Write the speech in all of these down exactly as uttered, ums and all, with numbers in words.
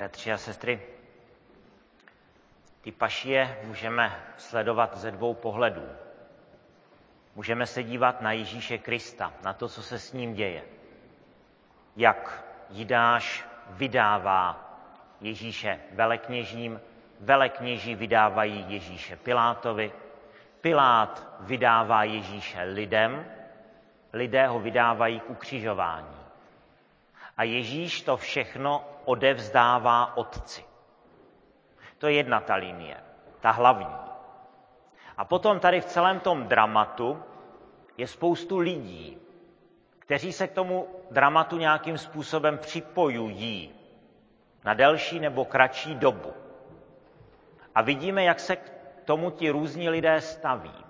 Bratři a sestry, ty pašie můžeme sledovat ze dvou pohledů. Můžeme se dívat na Ježíše Krista, na to, co se s ním děje. Jak Jidáš vydává Ježíše velekněžím, velekněží vydávají Ježíše Pilátovi, Pilát vydává Ježíše lidem, lidé ho vydávají k ukřižování. A Ježíš to všechno odevzdává Otci. To je jedna ta linie, ta hlavní. A potom tady v celém tom dramatu je spoustu lidí, kteří se k tomu dramatu nějakým způsobem připojují na delší nebo kratší dobu. A vidíme, jak se k tomu ti různí lidé staví.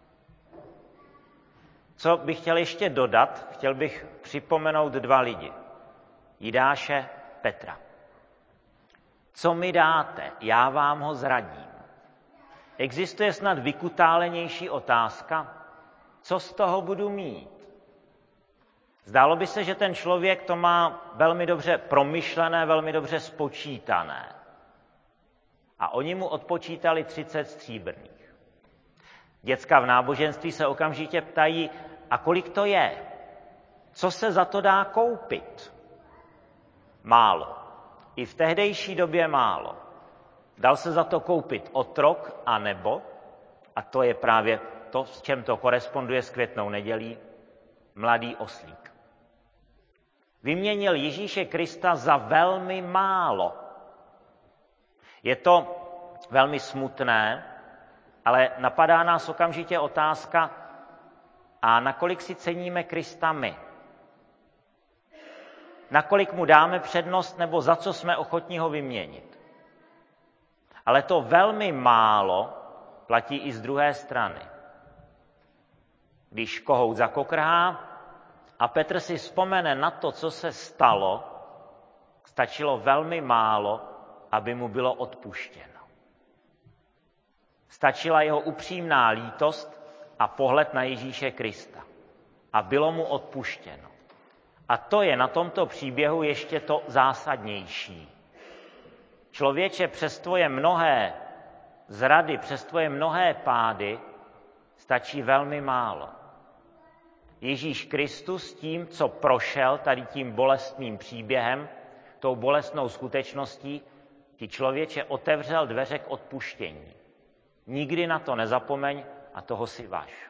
Co bych chtěl ještě dodat, chtěl bych připomenout dva lidi. Jidáše, Petra. Co mi dáte, já vám ho zradím. Existuje snad vykutálenější otázka? Co z toho budu mít? Zdálo by se, že ten člověk to má velmi dobře promyšlené, velmi dobře spočítané. A oni mu odpočítali třicet stříbrných. Děcka v náboženství se okamžitě ptají, a kolik to je? Co se za to dá koupit? Málo. I v tehdejší době málo. Dal se za to koupit otrok a nebo, a to je právě to, s čem to koresponduje s Květnou nedělí, mladý oslík. Vyměnil Ježíše Krista za velmi málo. Je to velmi smutné, ale napadá nás okamžitě otázka, a nakolik si ceníme Krista my? Nakolik mu dáme přednost, nebo za co jsme ochotní ho vyměnit? Ale to velmi málo platí i z druhé strany. Když kohout zakokrhá a Petr si vzpomene na to, co se stalo, stačilo velmi málo, aby mu bylo odpuštěno. Stačila jeho upřímná lítost a pohled na Ježíše Krista. A bylo mu odpuštěno. A to je na tomto příběhu ještě to zásadnější. Člověče, přes tvoje mnohé zrady, přes tvoje mnohé pády, stačí velmi málo. Ježíš Kristus tím, co prošel tady tím bolestným příběhem, tou bolestnou skutečností, ti člověče otevřel dveře k odpuštění. Nikdy na to nezapomeň a toho si váž.